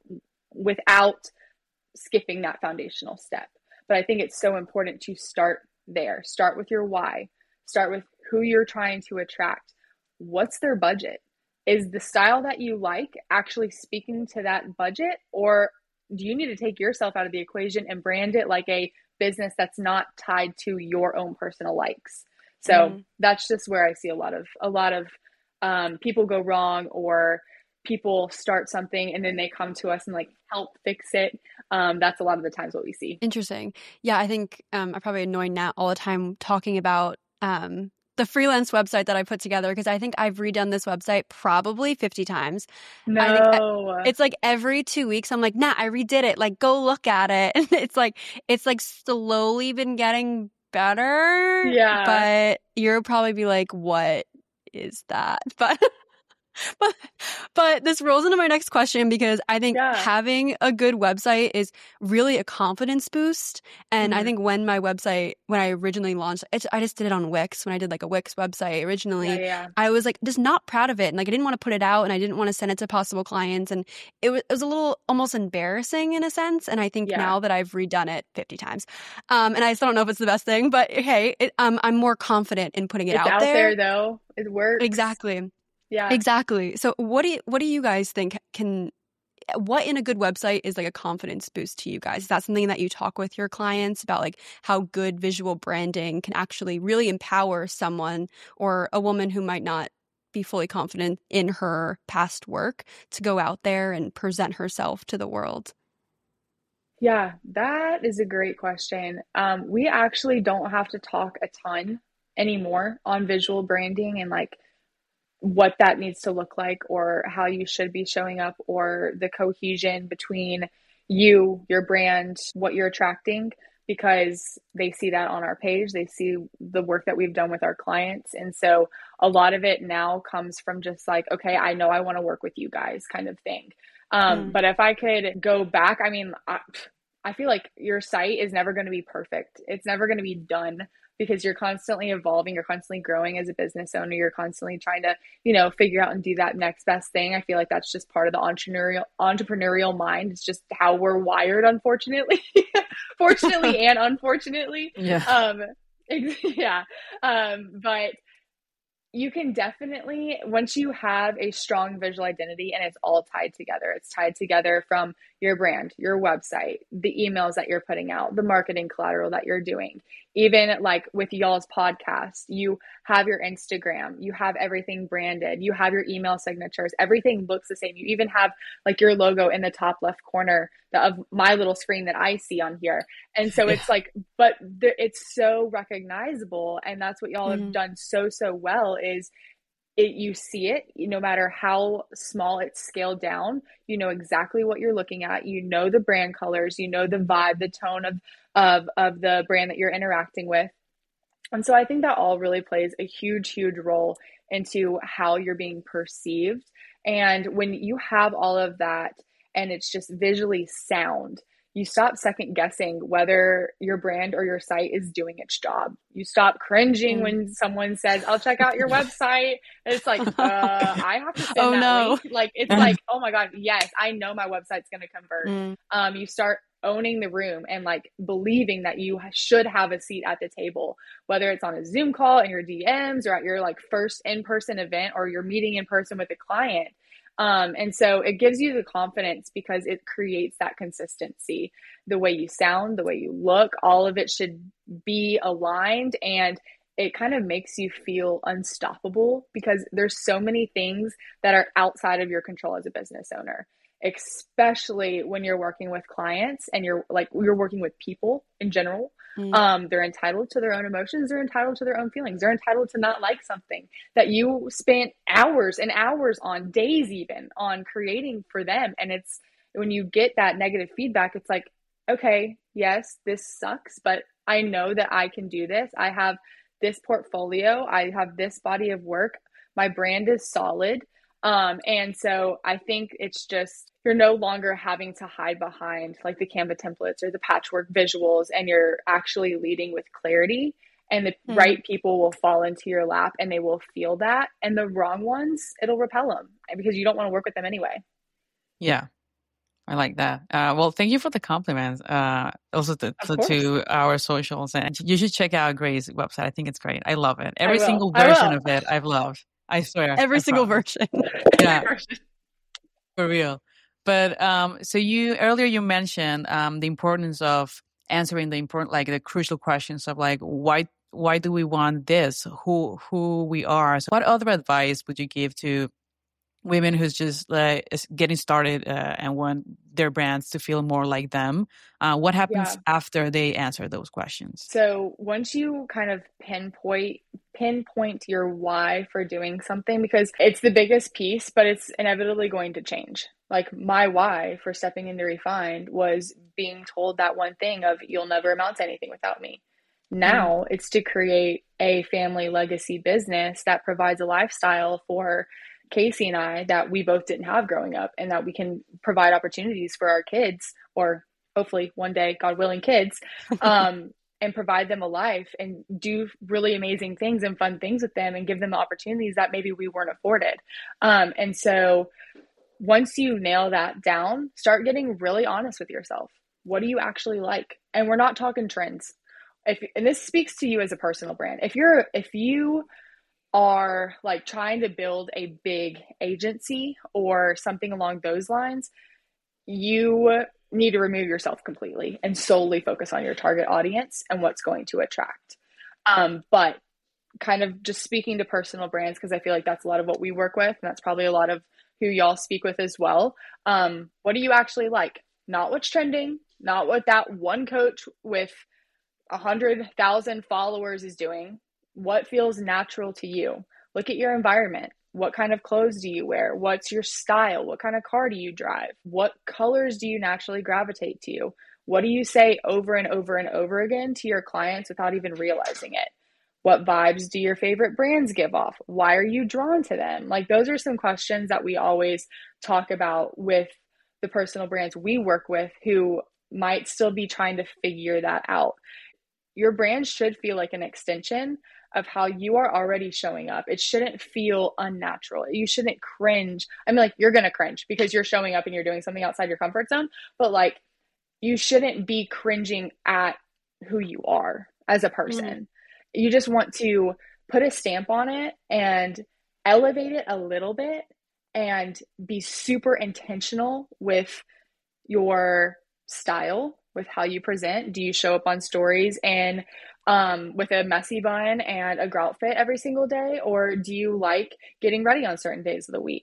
without skipping that foundational step. But I think it's so important to start there. Start with your why. Start with who you're trying to attract. What's their budget? Is the style that you like actually speaking to that budget? Or do you need to take yourself out of the equation and brand it like a business that's not tied to your own personal likes? So mm. that's just where I see a lot of people go wrong, or people start something and then they come to us and like help fix it. That's a lot of the times what we see. Interesting. Yeah, I think I probably annoy Nat all the time talking about the freelance website that I put together because I think I've redone this website probably 50 times. I think No. it's like every 2 weeks I'm like, Nat, I redid it. Like, go look at it. And it's like slowly been getting better, Yeah. but you'll probably be like, what is that? But but this rolls into my next question because I think Yeah. having a good website is really a confidence boost. And I Mhm. think when I originally launched it, I just did it on Wix. When I did like a Wix website Yeah, originally, yeah. I was like just not proud of it. And like I didn't want to put it out and I didn't want to send it to possible clients. And it was a little almost embarrassing in a sense. And I think Yeah. now that I've redone it 50 times, and I still don't know if it's the best thing, but hey, I'm more confident in putting it It's out out there. there though. It works. Exactly. Yeah. Exactly. So what do you guys think what in a good website is like a confidence boost to you guys? Is that something that you talk with your clients about, like how good visual branding can actually really empower someone or a woman who might not be fully confident in her past work to go out there and present herself to the world? Yeah, that is a great question. We actually don't have to talk a ton anymore on visual branding and like what that needs to look like or how you should be showing up or the cohesion between you, your brand, what you're attracting, because they see that on our page. They see the work that we've done with our clients. And so a lot of it now comes from just like, okay, I know I want to work with you guys kind of thing. But if I could go back, I mean, I feel like your site is never going to be perfect. It's never going to be done because you're constantly evolving, you're constantly growing as a business owner, you're constantly trying to, figure out and do that next best thing. I feel like that's just part of the entrepreneurial mind. It's just how we're wired, unfortunately. Fortunately and unfortunately. Yeah. Yeah. But you can definitely, once you have a strong visual identity and it's all tied together, it's tied together from your brand, your website, the emails that you're putting out, the marketing collateral that you're doing. Even like with y'all's podcast, you have your Instagram, you have everything branded, you have your email signatures, everything looks the same. You even have like your logo in the top left corner of my little screen that I see on here. And so it's like, but it's so recognizable. And that's what y'all have done so well is you see it, no matter how small it's scaled down, you know exactly what you're looking at, you know the brand colors, you know the vibe, the tone of the brand that you're interacting with. And so I think that all really plays a huge role into how you're being perceived. And when you have all of that and it's just visually sound, you stop second guessing whether your brand or your site is doing its job. You stop cringing when someone says, I'll check out your website. And it's like, I have to send link. Like, it's like, oh my God, yes, I know my website's going to convert. You start owning the room and like believing that you should have a seat at the table, whether it's on a Zoom call in your DMs or at your like first in-person event or you're meeting in person with a client. And so it gives you the confidence because it creates that consistency. The way you sound, the way you look, all of it should be aligned, and it kind of makes you feel unstoppable because there's so many things that are outside of your control as a business owner, especially when you're working with clients and you're working with people in general. They're entitled to their own emotions. They're entitled to their own feelings. They're entitled to not like something that you spent hours and hours on, days even, on creating for them. And it's when you get that negative feedback, it's like, okay, yes, this sucks, but I know that I can do this. I have this portfolio. I have this body of work. My brand is solid. And so I think it's just, you're no longer having to hide behind like the Canva templates or the patchwork visuals, and you're actually leading with clarity, and the right people will fall into your lap and they will feel that. And the wrong ones, it'll repel them because you don't want to work with them anyway. Yeah. I like that. Well, thank you for the compliments. Also to our socials, and you should check out Grace's website. I think it's great. I love it. Every single version of it, I've loved. I swear. Every single version. Yeah, for real. But so earlier you mentioned the importance of answering the crucial questions of like why do we want this? Who we are? So what other advice would you give to women who's just like getting started and want their brands to feel more like them? What happens after they answer those questions? So once you kind of pinpoint your why for doing something, because it's the biggest piece, but it's inevitably going to change. Like my why for stepping into Refined was being told that one thing of you'll never amount to anything without me. Now it's to create a family legacy business that provides a lifestyle for Casey and I that we both didn't have growing up, and that we can provide opportunities for our kids, or hopefully one day, God willing, kids, and provide them a life and do really amazing things and fun things with them and give them the opportunities that maybe we weren't afforded. And so once you nail that down, start getting really honest with yourself. What do you actually like? And we're not talking trends. And this speaks to you as a personal brand. If you are like trying to build a big agency or something along those lines, you need to remove yourself completely and solely focus on your target audience and what's going to attract. But kind of just speaking to personal brands, because I feel like that's a lot of what we work with, and that's probably a lot of who y'all speak with as well. What do you actually like? Not what's trending, not what that one coach with 100,000 followers is doing. What feels natural to you? Look at your environment. What kind of clothes do you wear? What's your style? What kind of car do you drive? What colors do you naturally gravitate to? What do you say over and over and over again to your clients without even realizing it? What vibes do your favorite brands give off? Why are you drawn to them? Like, those are some questions that we always talk about with the personal brands we work with who might still be trying to figure that out. Your brand should feel like an extension of how you are already showing up. It shouldn't feel unnatural. You shouldn't cringe. I mean, like, you're going to cringe because you're showing up and you're doing something outside your comfort zone, but like, you shouldn't be cringing at who you are as a person. Mm-hmm. You just want to put a stamp on it and elevate it a little bit and be super intentional with your style, with how you present. Do you show up on stories and with a messy bun and a grout fit every single day? Or do you like getting ready on certain days of the week?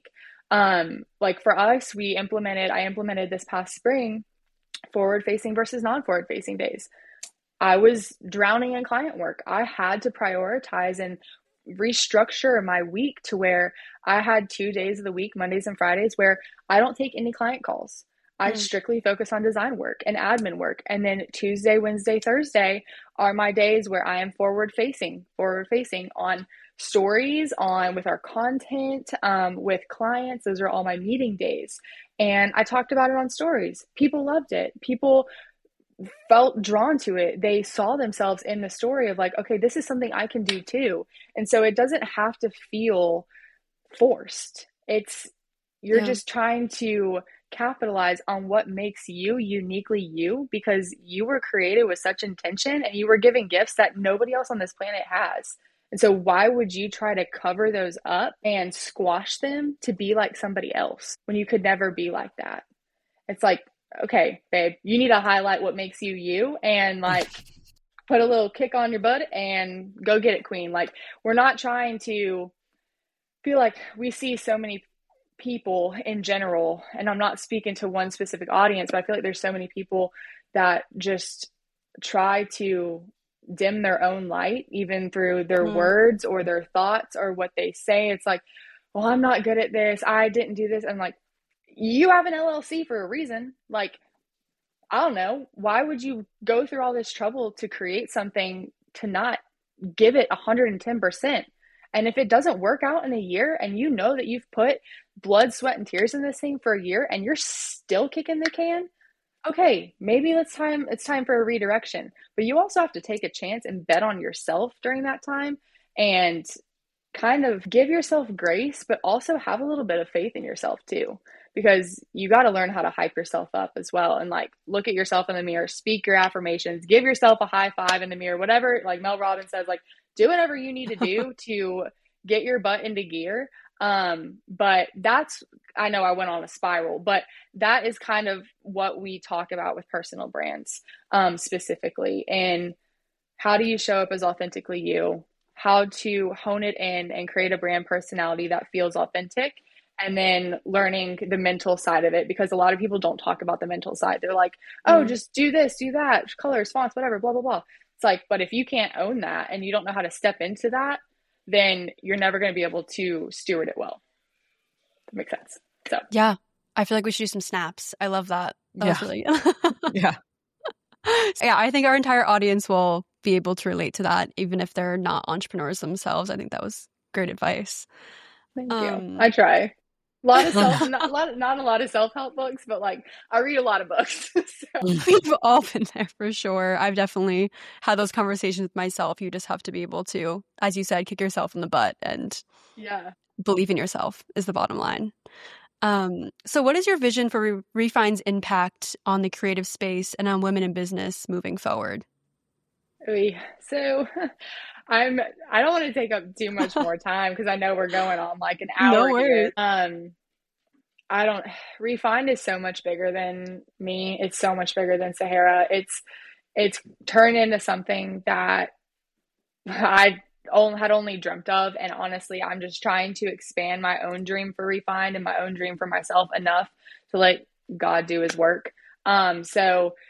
Like for us, I implemented this past spring forward facing versus non-forward facing days. I was drowning in client work. I had to prioritize and restructure my week to where I had 2 days of the week, Mondays and Fridays, where I don't take any client calls. I strictly focus on design work and admin work. And then Tuesday, Wednesday, Thursday are my days where I am forward facing on stories, with our content, with clients. Those are all my meeting days. And I talked about it on stories. People loved it. People felt drawn to it. They saw themselves in the story of like, okay, this is something I can do too. And so it doesn't have to feel forced. You're just trying to capitalize on what makes you uniquely you, because you were created with such intention and you were given gifts that nobody else on this planet has. And so why would you try to cover those up and squash them to be like somebody else when you could never be like that? It's like, okay, babe, you need to highlight what makes you you and like put a little kick on your butt and go get it, queen. Like, we're not trying to feel like we see so many people in general, and I'm not speaking to one specific audience, but I feel like there's so many people that just try to dim their own light, even through their words or their thoughts or what they say. It's like, well, I'm not good at this. I didn't do this. I'm like, you have an LLC for a reason. Like, I don't know. Why would you go through all this trouble to create something to not give it 110%? And if it doesn't work out in a year and you know that you've put blood, sweat, and tears in this thing for a year and you're still kicking the can, okay, maybe it's time for a redirection. But you also have to take a chance and bet on yourself during that time and kind of give yourself grace, but also have a little bit of faith in yourself too, because you got to learn how to hype yourself up as well. And like, look at yourself in the mirror, speak your affirmations, give yourself a high five in the mirror, whatever, like Mel Robbins says, like, do whatever you need to do to get your butt into gear. But I know I went on a spiral, but that is kind of what we talk about with personal brands, specifically. And how do you show up as authentically you? How to hone it in and create a brand personality that feels authentic, and then learning the mental side of it, because a lot of people don't talk about the mental side. They're like, oh, just do this, do that, colors, fonts, whatever, blah, blah, blah. It's like, but if you can't own that and you don't know how to step into that, then you're never going to be able to steward it well. That makes sense. So yeah, I feel like we should do some snaps. I love that. That was really yeah. Yeah, I think our entire audience will be able to relate to that, even if they're not entrepreneurs themselves. I think that was great advice. Thank you. I try. Not a lot of self-help books, but like, I read a lot of books. So. We've all been there for sure. I've definitely had those conversations with myself. You just have to be able to, as you said, kick yourself in the butt and believe in yourself is the bottom line. So what is your vision for Refine's impact on the creative space and on women in business moving forward? So I don't want to take up too much more time because I know we're going on like an hour here. Refine is so much bigger than me. It's so much bigger than Sahara. It's turned into something that I had only dreamt of. And honestly, I'm just trying to expand my own dream for Refine and my own dream for myself enough to let God do his work. So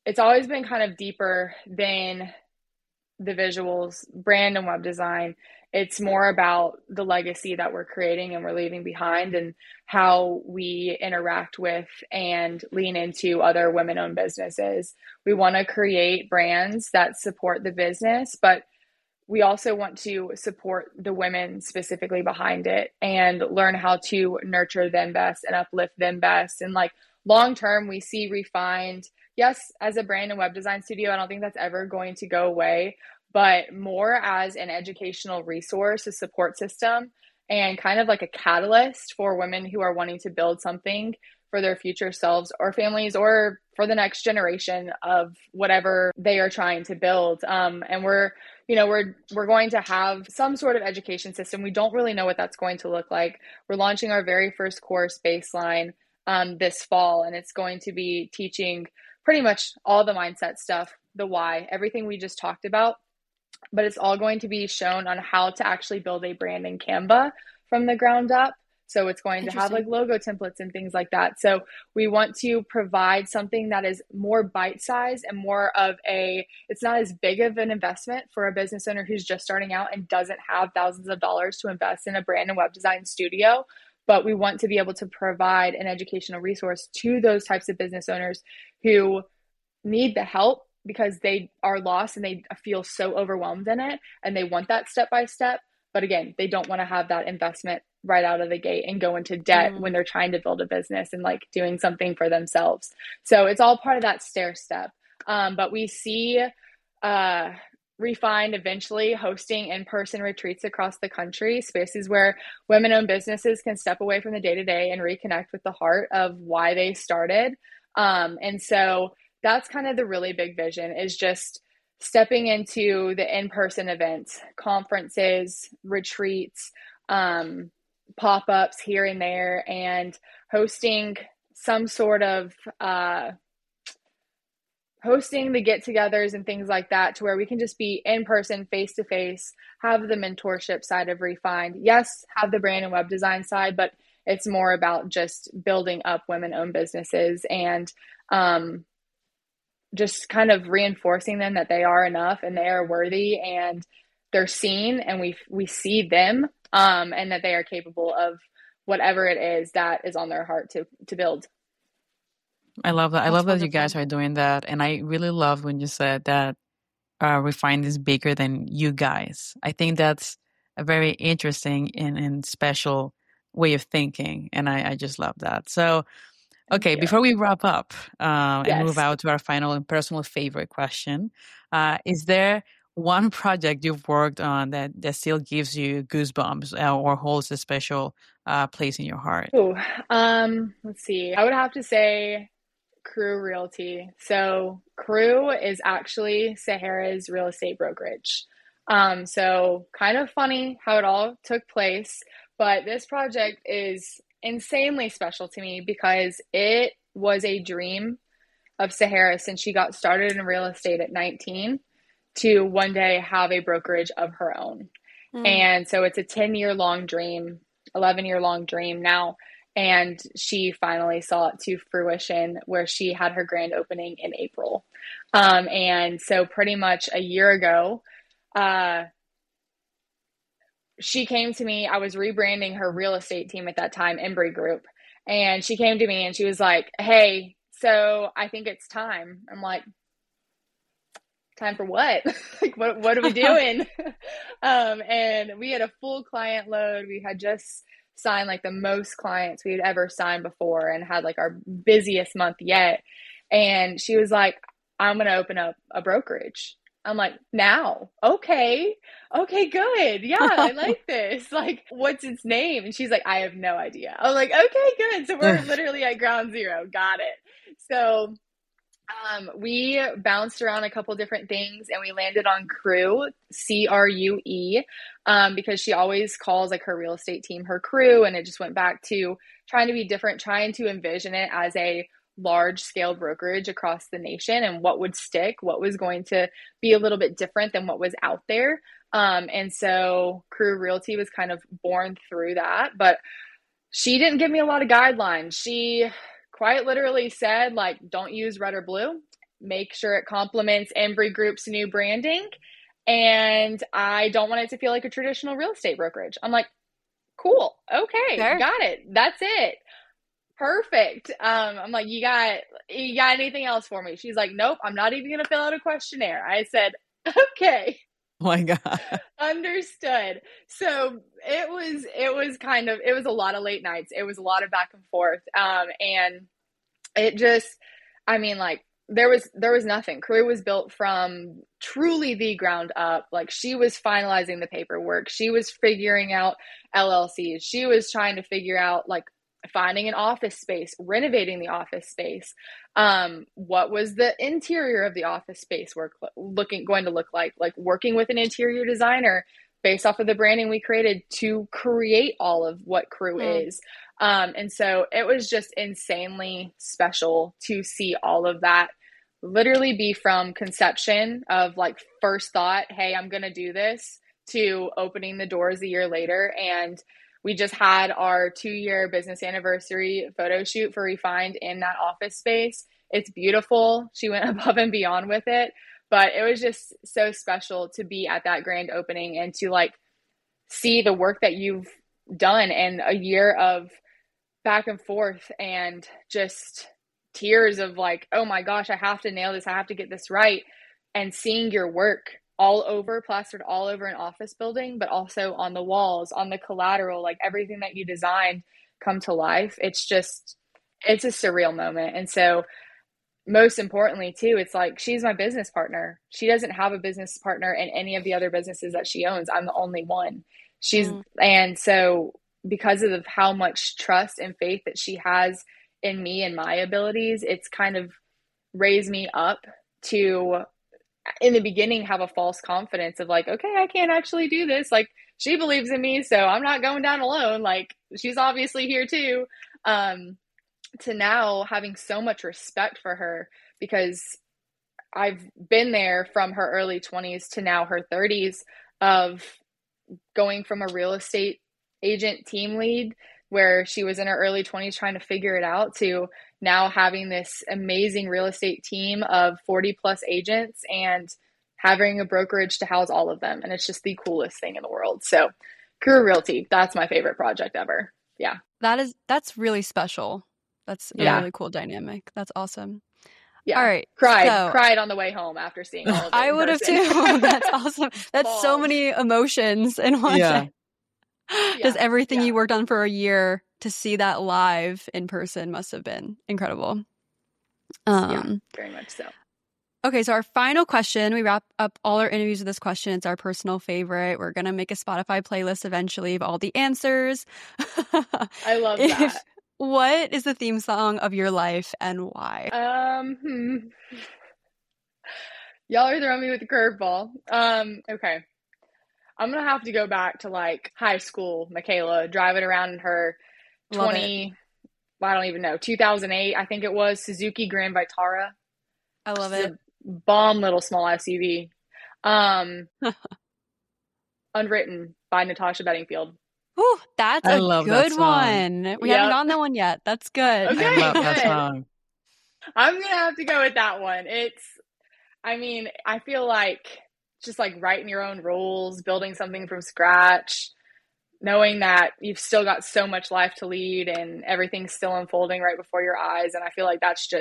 it's always been kind of deeper than the visuals, brand and web design. It's more about the legacy that we're creating and we're leaving behind, and how we interact with and lean into other women-owned businesses. We want to create brands that support the business, but we also want to support the women specifically behind it and learn how to nurture them best and uplift them best. And like long term, we see Refined, yes, as a brand and web design studio. I don't think that's ever going to go away, but more as an educational resource, a support system, and kind of like a catalyst for women who are wanting to build something for their future selves or families, or for the next generation of whatever they are trying to build. And we're going to have some sort of education system. We don't really know what that's going to look like. We're launching our very first course, Baseline, this fall, and it's going to be teaching pretty much all the mindset stuff, the why, everything we just talked about, but it's all going to be shown on how to actually build a brand in Canva from the ground up. So it's going to have like logo templates and things like that. So we want to provide something that is more bite-sized and more of it's not as big of an investment for a business owner who's just starting out and doesn't have thousands of dollars to invest in a brand and web design studio. But we want to be able to provide an educational resource to those types of business owners who need the help because they are lost and they feel so overwhelmed in it, and they want that step by step. But again, they don't want to have that investment right out of the gate and go into debt when they're trying to build a business and like doing something for themselves. So it's all part of that stair step. But we see Refined eventually hosting in-person retreats across the country, spaces where women-owned businesses can step away from the day-to-day and reconnect with the heart of why they started. And so that's kind of the really big vision, is just stepping into the in-person events, conferences, retreats, pop-ups here and there, and hosting some sort of hosting the get-togethers and things like that, to where we can just be in person, face-to-face, have the mentorship side of Refined. Yes, have the brand and web design side, but it's more about just building up women-owned businesses and just kind of reinforcing them that they are enough and they are worthy and they're seen, and we see them, and that they are capable of whatever it is that is on their heart to build. I love that. I love that you guys are doing that. And I really loved when you said that Refined is bigger than you guys. I think that's a very interesting and special way of thinking. And I just love that. So, okay, before we wrap up and move out to our final and personal favorite question, is there one project you've worked on that still gives you goosebumps or holds a special place in your heart? Ooh, let's see. I would have to say Crew Realty. So Crew is actually Sahara's real estate brokerage. So kind of funny how it all took place, but this project is insanely special to me because it was a dream of Sahara since she got started in real estate at 19 to one day have a brokerage of her own. And so it's a 10-year-long dream, 11-year-long dream now. And she finally saw it to fruition, where she had her grand opening in April. And so pretty much a year ago, she came to me. I was rebranding her real estate team at that time, Embry Group. And she came to me and she was like, hey, so I think it's time. I'm like, time for what? Like, what are we doing? And we had a full client load. We had just signed like the most clients we had ever signed before and had like our busiest month yet. And she was like, I'm going to open up a brokerage. I'm like, now? Okay, good. Yeah, I like this. Like, what's its name? And she's like, I have no idea. I was like, okay, good. So we're literally at ground zero. Got it. So we bounced around a couple different things and we landed on Crew, CRUE, because she always calls like her real estate team her crew. And it just went back to trying to be different, trying to envision it as a large scale brokerage across the nation and what would stick, what was going to be a little bit different than what was out there. And so Crew Realty was kind of born through that, but she didn't give me a lot of guidelines. She quite literally said, like, don't use red or blue. make sure it complements Embry Group's new branding. And I don't want it to feel like a traditional real estate brokerage. I'm like, cool. Okay. Fair. Got it. That's it. Perfect. I'm like, you got anything else for me? She's like, nope, I'm not even going to fill out a questionnaire. I said, okay. Oh my God. Understood. So it was a lot of late nights. It was a lot of back and forth. And it just, I mean, like, there was nothing. Crew was built from truly the ground up. Like, she was finalizing the paperwork. She was figuring out LLCs. She was trying to figure out, like, finding an office space, renovating the office space. What was the interior of the office space going to look like working with an interior designer based off of the branding we created to create all of what Crew is. And so it was just insanely special to see all of that literally be from conception of, like, first thought, hey, I'm going to do this, to opening the doors a year later. And we just had our 2-year business anniversary photo shoot for Refined in that office space. It's beautiful. She went above and beyond with it, but it was just so special to be at that grand opening and to, like, see the work that you've done and a year of back and forth and just tears of, like, oh my gosh, I have to nail this. I have to get this right. And seeing your work all over, plastered all over an office building, but also on the walls, on the collateral, like everything that you designed come to life. It's a surreal moment. And so most importantly too, it's like, she's my business partner. She doesn't have a business partner in any of the other businesses that she owns. I'm the only one. And so because of how much trust and faith that she has in me and my abilities, it's kind of raised me up to, in the beginning, have a false confidence of, like, okay, I can't actually do this. Like, she believes in me, so I'm not going down alone. Like, she's obviously here too. To now having so much respect for her, because I've been there from her early 20s to now her 30s, of going from a real estate agent team lead where she was in her early 20s trying to figure it out, to now having this amazing real estate team of 40 plus agents and having a brokerage to house all of them. And it's just the coolest thing in the world. So Crew Realty, that's my favorite project ever. Yeah. That's really special. That's a really cool dynamic. That's awesome. Yeah. All right. Cried on the way home after seeing all of it. I would have too. That's awesome. That's so many emotions in one day. Just everything you worked on for a year, to see that live in person must have been incredible. Very much so. Okay, so our final question, we wrap up all our interviews with this question. It's our personal favorite. We're going to make a Spotify playlist eventually of all the answers. I love that. What is the theme song of your life and why? Y'all are throwing me with a curveball. Okay. I'm going to have to go back to, like, high school Michaela, driving around in her 2008, I think it was, Suzuki Grand Vitara. I love it. Bomb little small SUV. Unwritten by Natasha Bedingfield. Ooh, that's a good one. We haven't gotten that one yet. That's good. Okay, I love that song. I'm going to have to go with that one. I feel like just, like, writing your own rules, building something from scratch, knowing that you've still got so much life to lead and everything's still unfolding right before your eyes. And I feel like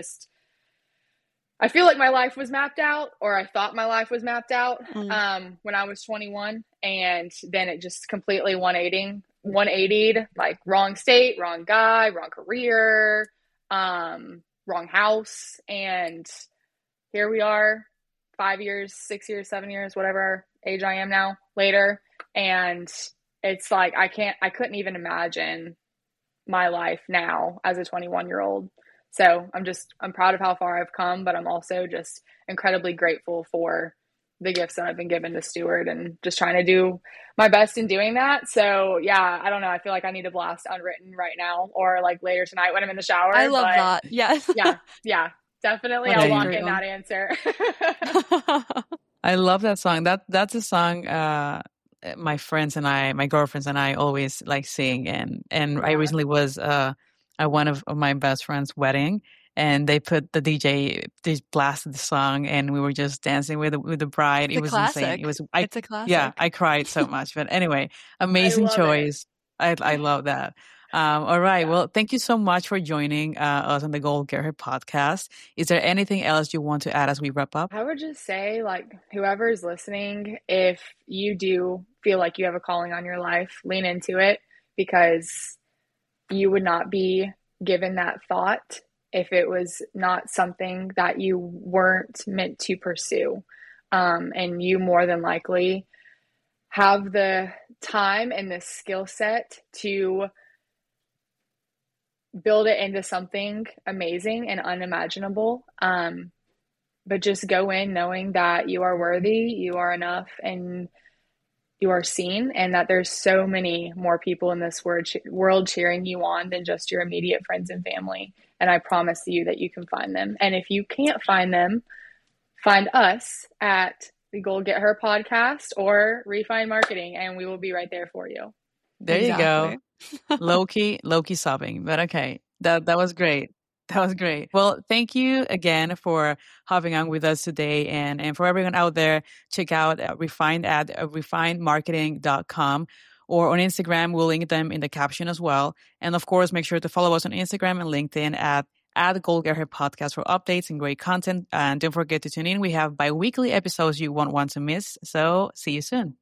I feel like my life was mapped out, or I thought my life was mapped out when I was 21. And then it just completely 180'd, like, wrong state, wrong guy, wrong career, wrong house. And here we are 5 years, 6 years, 7 years, whatever age I am now later. And it's like, I couldn't even imagine my life now as a 21-year-old. So I'm proud of how far I've come, but I'm also just incredibly grateful for the gifts that I've been given to steward, and just trying to do my best in doing that. So yeah, I don't know. I feel like I need to blast Unwritten right now, or, like, later tonight when I'm in the shower. I love that. Yes. Yeah. Definitely. I'll lock in that answer. I love that song. That's a song my girlfriends and I always like sing. And I recently was at one of my best friend's wedding, and they put the DJ, they blasted the song, and we were just dancing with the bride. It's it a was classic. insane. It's a classic. Yeah, I cried so much. But anyway, amazing choice. I love that. All right. Well, thank you so much for joining us on the Goal Get Her podcast. Is there anything else you want to add as we wrap up? I would just say, like, whoever is listening, if you do feel like you have a calling on your life, lean into it, because you would not be given that thought if it was not something that you weren't meant to pursue. And you more than likely have the time and the skill set to build it into something amazing and unimaginable. But just go in knowing that you are worthy, you are enough, and you are seen, and that there's so many more people in this world cheering you on than just your immediate friends and family. And I promise you that you can find them. And if you can't find them, find us at the Goal Get Her podcast or Refine Marketing, and we will be right there for you. There you go. Low-key sobbing, but okay. That was great. That was great. Well, thank you again for hopping on with us today. And for everyone out there, check out Refined at refinedmarketing.com, or on Instagram. We'll link them in the caption as well. And of course, make sure to follow us on Instagram and LinkedIn at Goal Get Her Podcast for updates and great content. And don't forget to tune in. We have bi-weekly episodes you won't want to miss. So see you soon.